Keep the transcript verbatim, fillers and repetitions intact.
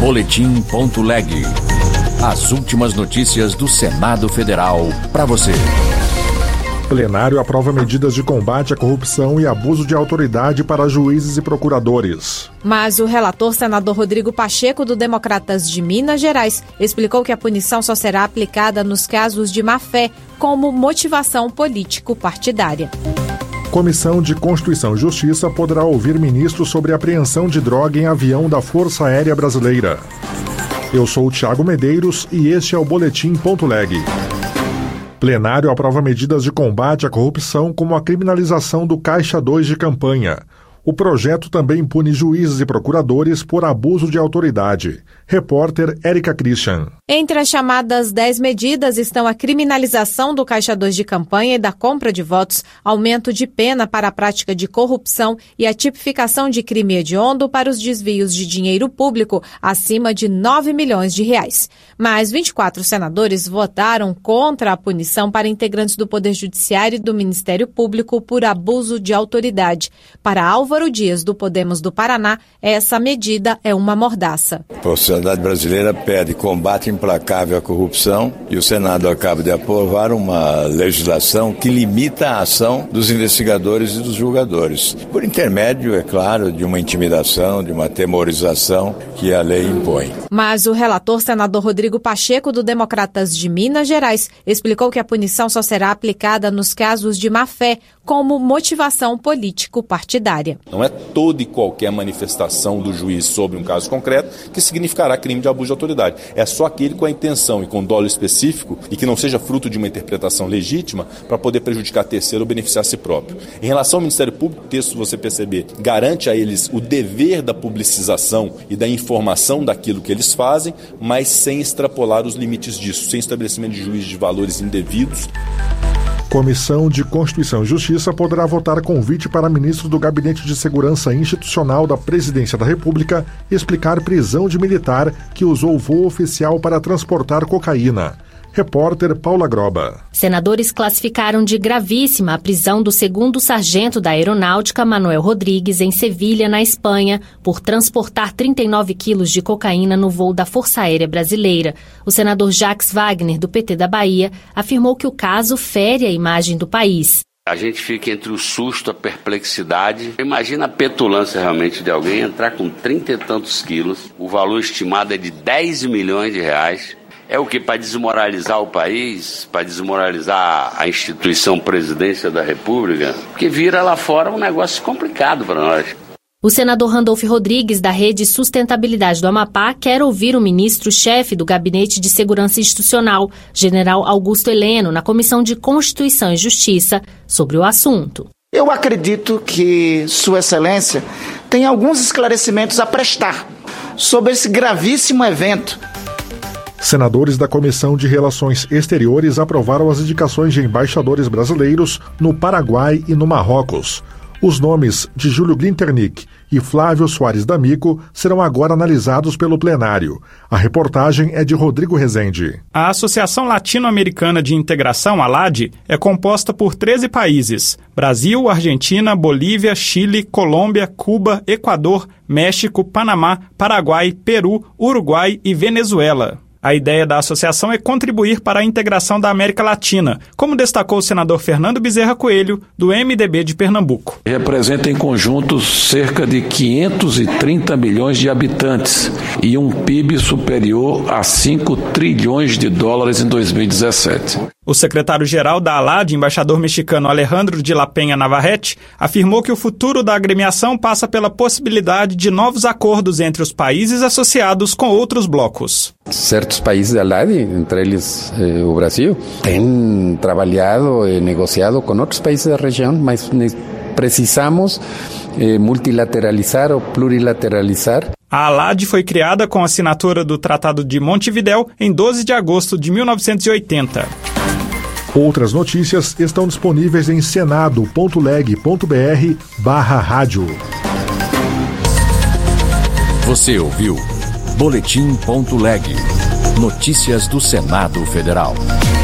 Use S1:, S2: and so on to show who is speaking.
S1: Boletim.leg. As últimas notícias do Senado Federal para você.
S2: Plenário aprova medidas de combate à corrupção e abuso de autoridade para juízes e procuradores.
S3: Mas o relator, senador Rodrigo Pacheco, do Democratas de Minas Gerais, explicou que a punição só será aplicada nos casos de má-fé, como motivação político-partidária.
S2: Comissão de Constituição e Justiça poderá ouvir ministros sobre apreensão de droga em avião da Força Aérea Brasileira. Eu sou o Thiago Medeiros e este é o Boletim.leg. Plenário aprova medidas de combate à corrupção, como a criminalização do Caixa dois de campanha. O projeto também pune juízes e procuradores por abuso de autoridade. Repórter Érica Christian.
S3: Entre as chamadas dez medidas estão a criminalização do Caixa dois de campanha e da compra de votos, aumento de pena para a prática de corrupção e a tipificação de crime hediondo para os desvios de dinheiro público acima de nove milhões de reais. Mas vinte e quatro senadores votaram contra a punição para integrantes do Poder Judiciário e do Ministério Público por abuso de autoridade. Para Álvaro Dias, do Podemos do Paraná, essa medida é uma mordaça.
S4: A sociedade brasileira pede combate implacável à corrupção e o Senado acaba de aprovar uma legislação que limita a ação dos investigadores e dos julgadores, por intermédio, é claro, de uma intimidação, de uma temorização que a lei impõe.
S3: Mas o relator, senador Rodrigo Pacheco, do Democratas de Minas Gerais, explicou que a punição só será aplicada nos casos de má-fé, como motivação político-partidária.
S5: Não é toda e qualquer manifestação do juiz sobre um caso concreto que significará crime de abuso de autoridade. É só aquele com a intenção e com dolo específico e que não seja fruto de uma interpretação legítima para poder prejudicar terceiro ou beneficiar a si próprio. Em relação ao Ministério Público, o texto, se você perceber, garante a eles o dever da publicização e da informação daquilo que eles fazem, mas sem extrapolar os limites disso, sem estabelecimento de juízo de valores indevidos.
S2: Comissão de Constituição e Justiça poderá votar convite para ministro do Gabinete de Segurança Institucional da Presidência da República explicar prisão de militar que usou voo oficial para transportar cocaína. Repórter Paula Groba.
S6: Senadores classificaram de gravíssima a prisão do segundo sargento da Aeronáutica, Manuel Rodrigues, em Sevilha, na Espanha, por transportar trinta e nove quilos de cocaína no voo da Força Aérea Brasileira. O senador Jacques Wagner, do P T da Bahia, afirmou que o caso fere a imagem do país.
S7: A gente fica entre o susto, a perplexidade. Imagina a petulância realmente de alguém entrar com trinta e tantos quilos. O valor estimado é de dez milhões de reais. É o que? Para desmoralizar o país, para desmoralizar a instituição Presidência da República, porque vira lá fora um negócio complicado para nós.
S6: O senador Randolfo Rodrigues, da Rede Sustentabilidade do Amapá, quer ouvir o ministro-chefe do Gabinete de Segurança Institucional, general Augusto Heleno, na Comissão de Constituição e Justiça, sobre o assunto.
S8: Eu acredito que Sua Excelência tem alguns esclarecimentos a prestar sobre esse gravíssimo evento.
S2: Senadores da Comissão de Relações Exteriores aprovaram as indicações de embaixadores brasileiros no Paraguai e no Marrocos. Os nomes de Júlio Glinternick e Flávio Soares D'Amico serão agora analisados pelo plenário. A reportagem é de Rodrigo Rezende.
S9: A Associação Latino-Americana de Integração, A L A D, é composta por treze países: Brasil, Argentina, Bolívia, Chile, Colômbia, Cuba, Equador, México, Panamá, Paraguai, Peru, Uruguai e Venezuela. A ideia da associação é contribuir para a integração da América Latina, como destacou o senador Fernando Bezerra Coelho, do M D B de Pernambuco.
S10: Representa em conjunto cerca de quinhentos e trinta milhões de habitantes e um P I B superior a cinco trilhões de dólares em dois mil e dezessete.
S9: O secretário-geral da A L A D, embaixador mexicano Alejandro de la Peña Navarrete, afirmou que o futuro da agremiação passa pela possibilidade de novos acordos entre os países associados com outros blocos.
S11: Certos países da A L A D, entre eles eh, o Brasil, têm trabalhado e negociado com outros países da região, mas precisamos eh, multilateralizar ou plurilateralizar.
S9: A A L A D foi criada com a assinatura do Tratado de Montevidéu em doze de agosto de mil novecentos e oitenta.
S2: Outras notícias estão disponíveis em senado.leg.br barra rádio.
S1: Você ouviu Boletim.leg. Notícias do Senado Federal.